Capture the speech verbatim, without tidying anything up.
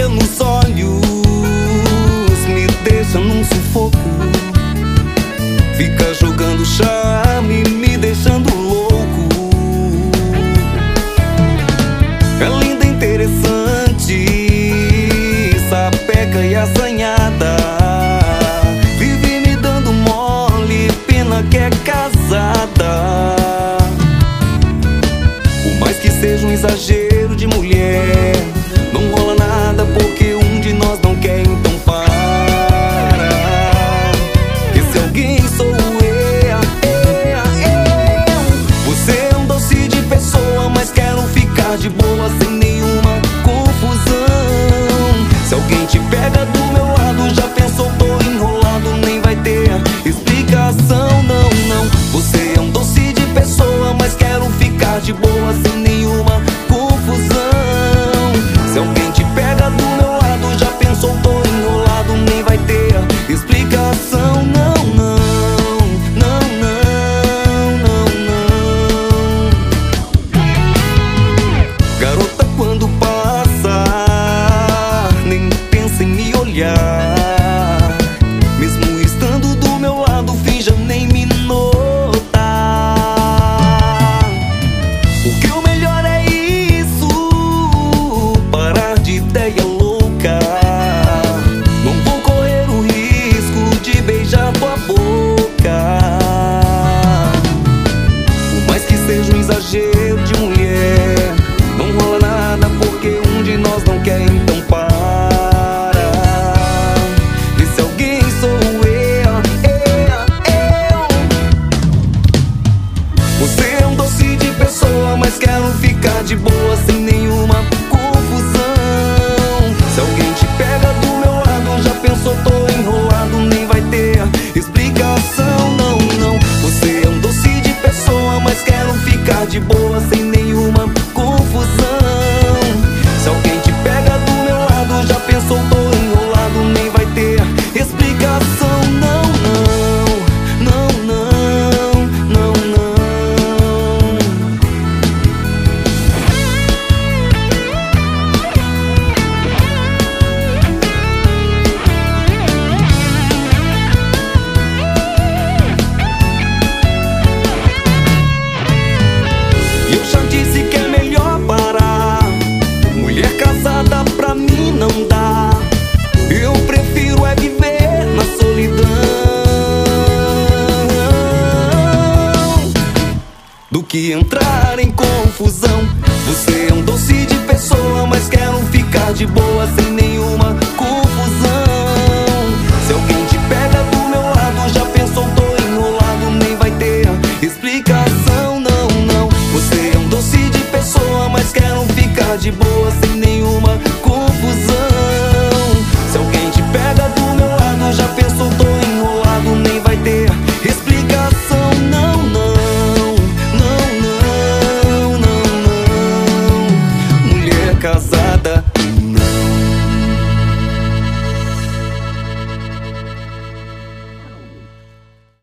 brilha nos olhos me deixa num sufoco. Fica jogando charme, me deixando louco. É linda, interessante, sapeca e assanhada. Vive me dando mole, pena que é casada. Por mais que seja um exagero de mulher, não rola nada porque um de nós não quer, então para. Que se alguém sou eu, eu, eu. Você é um doce de pessoa, mas quero ficar de boa sem nenhuma confusão. Se alguém te pega do meu lado, já pensou, tô enrolado, nem vai ter explicação, não, não. Você é um doce de pessoa, mas quero ficar de boa sem nenhuma confusão. Se alguém te pega do meu lado, já pensou, tô enrolado, nem vai ter explicação, não, não. Não, não, não, não. Garota, quando passa, nem pensa em me olhar. Mesmo estando do meu lado, finja nem me notar. Porque o melhor é isso, parar de ideia louca. Não vou correr o risco de beijar tua boca. Por mais que seja um exagero de mulher, não rola nada porque um de nós não quer, então para. E se alguém sou eu, eu, eu. Você é um doce de pessoa, mas quero ficar de boa sem nenhuma confusão. Se alguém te pega do meu lado, já pensou, tô enrolado, nem vai ter explicação, não, não. Você é um doce de pessoa, mas quero ficar de boa sem nenhuma confusão. Se alguém te pega do meu lado, já pensou, tô enrolado, nem vai ter explicação, não, não. Não, não, não, não. Eu já disse que é melhor parar. Mulher casada pra mim não dá. Eu prefiro é viver na solidão do que entrar em confusão. Você é um doce de pessoa, mas quero ficar de boa